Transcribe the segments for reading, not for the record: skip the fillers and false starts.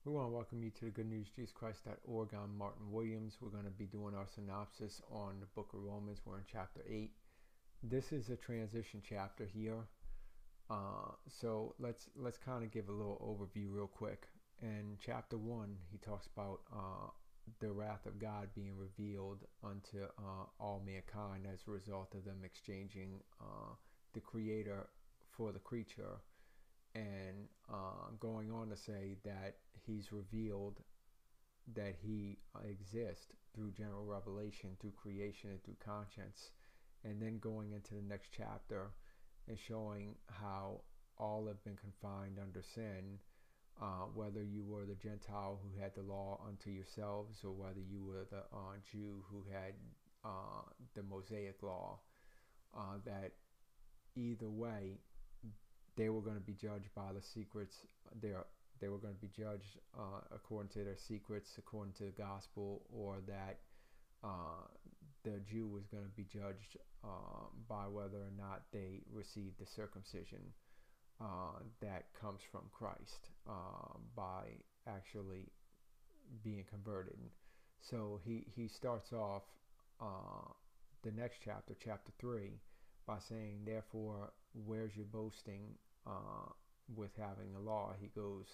We want to welcome you to the Good News Jesus Christ.org. I'm Martin Williams. We're going to be doing our synopsis on the book of Romans. We're in chapter 8. This is a transition chapter here. So let's kind of give a little overview real quick. In chapter 1, he talks about the wrath of God being revealed unto all mankind as a result of them exchanging the Creator for the creature. And going on to say that he's revealed that he exists through general revelation, through creation, and through conscience. And then going into the next chapter and showing how all have been confined under sin, whether you were the Gentile who had the law unto yourselves, or whether you were the Jew who had the Mosaic law, that either way, they were going to be judged by the secrets. They were going to be judged according to their secrets, according to the gospel, or that the Jew was going to be judged by whether or not they received the circumcision that comes from Christ by actually being converted. So he starts off the next chapter, chapter 3, by saying, therefore, where's your boasting with having the law? He goes,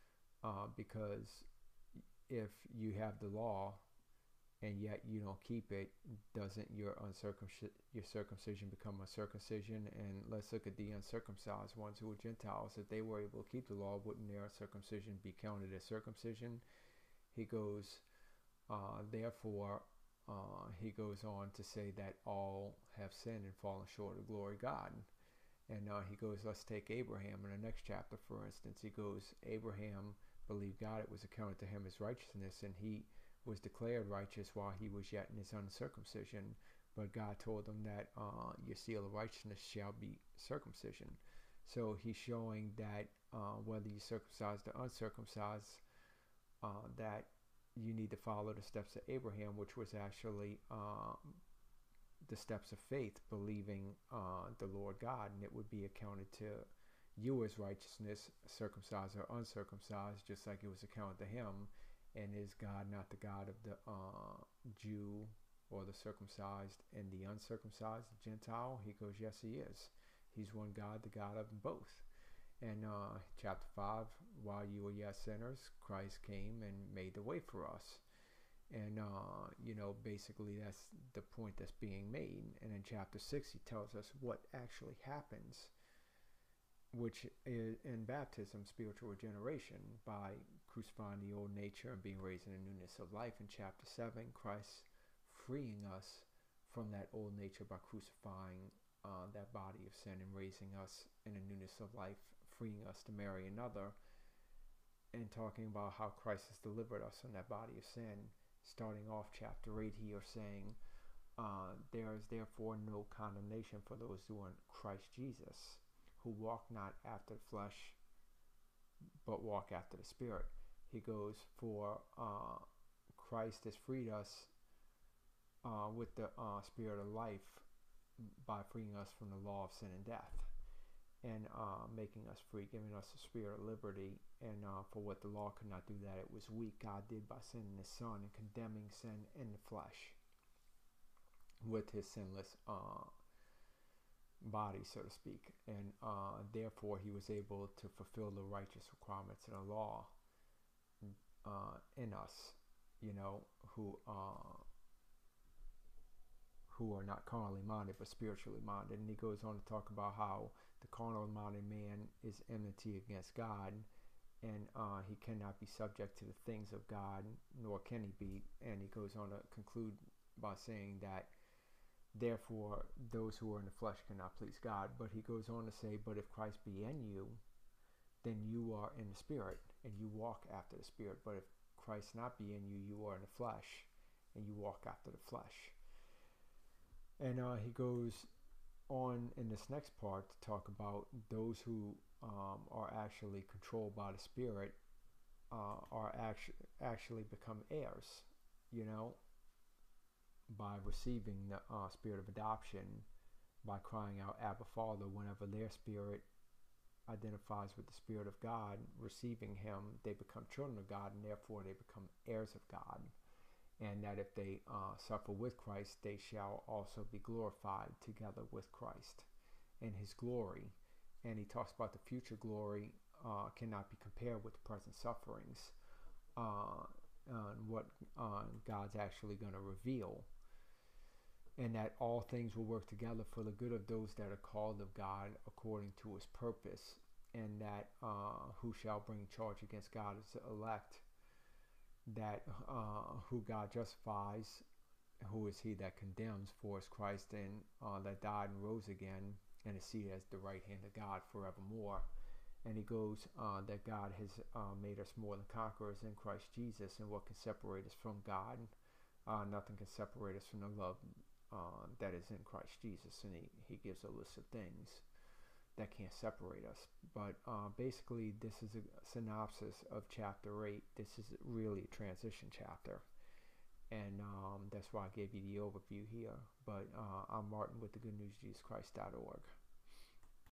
because if you have the law and yet you don't keep it, doesn't your circumcision become a circumcision? And let's look at the uncircumcised ones who were Gentiles. If they were able to keep the law, wouldn't their circumcision be counted as circumcision? He goes, therefore, he goes on to say that all have sinned and fallen short of the glory of God. And he goes, let's take Abraham in the next chapter, for instance. He goes, Abraham believed God, it was accounted to him as righteousness, and he was declared righteous while he was yet in his uncircumcision. But God told him that your seal of righteousness shall be circumcision. So he's showing that whether you're circumcised or uncircumcised, that you need to follow the steps of Abraham, which was actually the steps of faith, believing the Lord God, and it would be accounted to you as righteousness, circumcised or uncircumcised, just like it was accounted to him. And is God not the God of the Jew or the circumcised and the uncircumcised, the Gentile? He goes, yes, he is. He's one God, the God of them both. And chapter 5, while you were yet sinners, Christ came and made the way for us. And, basically that's the point that's being made. And in chapter 6, he tells us what actually happens, which is in baptism, spiritual regeneration, by crucifying the old nature and being raised in the newness of life. In chapter 7, Christ freeing us from that old nature by crucifying that body of sin and raising us in the newness of life, freeing us to marry another, and talking about how Christ has delivered us from that body of sin. Starting off chapter 8 here, saying, there is therefore no condemnation for those who are in Christ Jesus, who walk not after the flesh, but walk after the Spirit. He goes, for Christ has freed us with the Spirit of life by freeing us from the law of sin and death, and making us free, giving us the spirit of liberty. And for what the law could not do, that it was weak, God did by sending his Son and condemning sin in the flesh with his sinless body, so to speak. And therefore he was able to fulfill the righteous requirements of the law in us, who are not carnally minded but spiritually minded. And he goes on to talk about how the carnal minded man is enmity against God, and he cannot be subject to the things of God, nor can he be. And he goes on to conclude by saying that therefore those who are in the flesh cannot please God. But he goes on to say, but if Christ be in you, then you are in the Spirit, and you walk after the Spirit. But if Christ not be in you, you are in the flesh, and you walk after the flesh. And he goes on in this next part to talk about those who are actually controlled by the Spirit are actually become heirs, by receiving the spirit of adoption, by crying out, Abba, Father, whenever their spirit identifies with the Spirit of God, receiving him, they become children of God, and therefore they become heirs of God. And that if they suffer with Christ, they shall also be glorified together with Christ in his glory. And he talks about the future glory cannot be compared with the present sufferings, and what God's actually going to reveal. And that all things will work together for the good of those that are called of God according to his purpose. And that who shall bring charge against God is the elect, that who God justifies, who is he that condemns, for is Christ, and that died and rose again, and is seated at the right hand of God forevermore. And he goes that God has made us more than conquerors in Christ Jesus, and what can separate us from God? Nothing can separate us from the love that is in Christ Jesus. And he gives a list of things that can't separate us. But basically, this is a synopsis of chapter 8. This is really a transition chapter, and that's why I gave you the overview here. But I'm Martin with thegoodnewsjesuschrist.org.